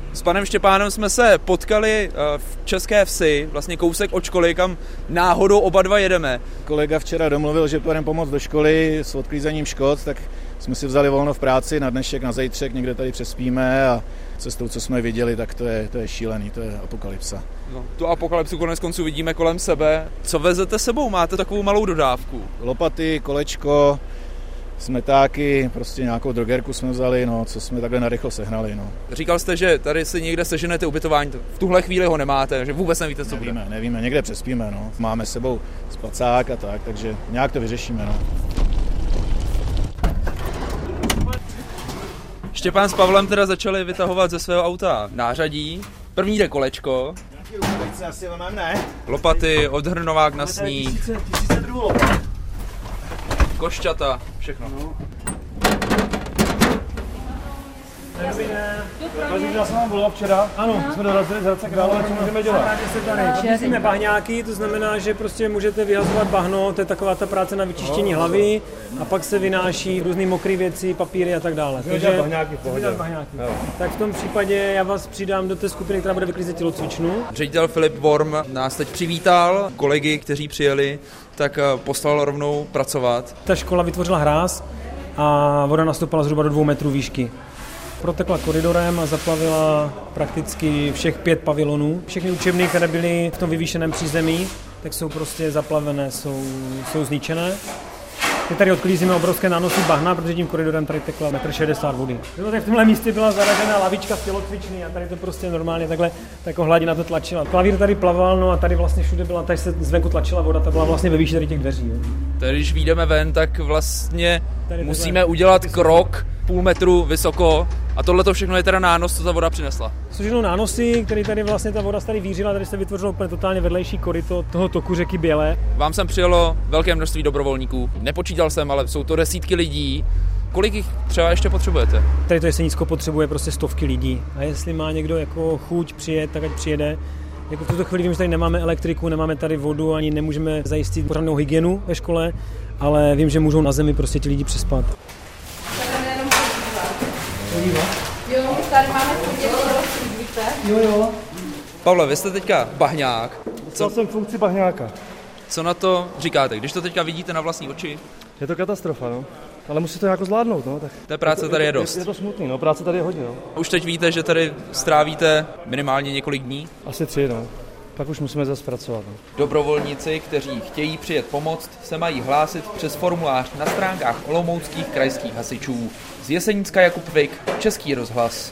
S panem Štěpánem jsme se potkali v České Vsi, vlastně kousek od školy, kam náhodou oba dva jedeme. Kolega včera domluvil, že půjdeme pomoct do školy s odklízením škod, tak jsme si vzali volno v práci na dnešek, na zítřek, někde tady přespíme a cestou, co jsme viděli, tak to je šílený, to je apokalypsa. No, tu apokalypsu konec konců vidíme kolem sebe. Co vezete sebou? Máte takovou malou dodávku? Lopaty, kolečko, smetáky, prostě nějakou drogerku jsme vzali, no, co jsme takhle narychlo sehnali. No. Říkal jste, že tady si někde seženete ubytování, v tuhle chvíli ho nemáte, že vůbec nevíte, co bude. Nevíme, někde přespíme, no. Máme s sebou spacák a tak, takže nějak to vyřešíme. No. Štěpán s Pavlem teda začali vytahovat ze svého auta nářadí. První jde kolečko. Asi mám, ne? Lopaty, odhrnovák na sníh. 1002 lopat. Košťata, všechno. No. Já jsem vám volal včera. Ano, jsme dorazili z Hradce Králové, co můžeme dělat? Musíme bahňáky, to znamená, že prostě můžete vyhazovat bahno, to je taková ta práce na vyčištění hlavy a pak se vynáší různý mokré věci, papíry a tak dále. Takže bahňáky v pohodě. Tak v tom případě já vás přidám do té skupiny, která bude vyklízet tělocvičnu. Ředitel Filip Worm nás teď přivítal, kolegy, kteří přijeli, tak poslal rovnou pracovat. Ta škola vytvořila hráz a voda nastoupala zhruba do 2 metrů výšky. Protekla koridorem a zaplavila prakticky všech 5 pavilonů. Všechny učebny, které byly v tom vyvýšeném přízemí, tak jsou prostě zaplavené, jsou zničené. My tady odklízíme obrovské nánosy bahna, protože tím koridorem tady tekla 1,60 m vody. V tomhle místě byla zaražená lavička v tělocvičny a tady to prostě normálně takhle jako hladina to tlačila. Klavír tady plaval, no a tady vlastně všude byla, tady se zvenku tlačila voda, ta byla vlastně ve výši tady těch dveří. Jo. Tady když vyjdeme ven, tak vlastně musíme udělat krok 0,5 metru vysoko a tohle to všechno je teda nános, co ta voda přinesla. Jsou všechno nánosy, který tady vlastně ta voda tady vířila, tady se vytvořilo úplně totálně vedlejší koryto toho toku řeky Bělé. Vám sem přijelo velké množství dobrovolníků. Nepočítal jsem, ale jsou to desítky lidí. Kolik jich třeba ještě potřebujete? Tady to Jesenicko potřebuje prostě stovky lidí. A jestli má někdo jako chuť přijet, tak ať přijede. Jako v tuto chvíli vím, že tady nemáme elektriku, nemáme tady vodu, ani nemůžeme zajistit pořádnou hygienu ve škole, ale vím, že můžou na zemi prostě ti lidi přespat. Jo, tady máme víte? Jo. Pavle, vy jste teďka bahňák. Co jsem funkci bahňáka. Co na to říkáte, když to teďka vidíte na vlastní oči? Je to katastrofa, no. Ale musí to nějak zvládnout, no. Tak té práce tady je dost. Je to smutný, no. Práce tady je hodně, no. Už teď víte, že tady strávíte minimálně několik dní? Asi 3, no. Pak už musíme zase pracovat, no. Dobrovolníci, kteří chtějí přijet pomoct, se mají hlásit přes formulář na stránkách olomouckých krajských hasičů. Z Jesenicka Jakub Vik, Český rozhlas.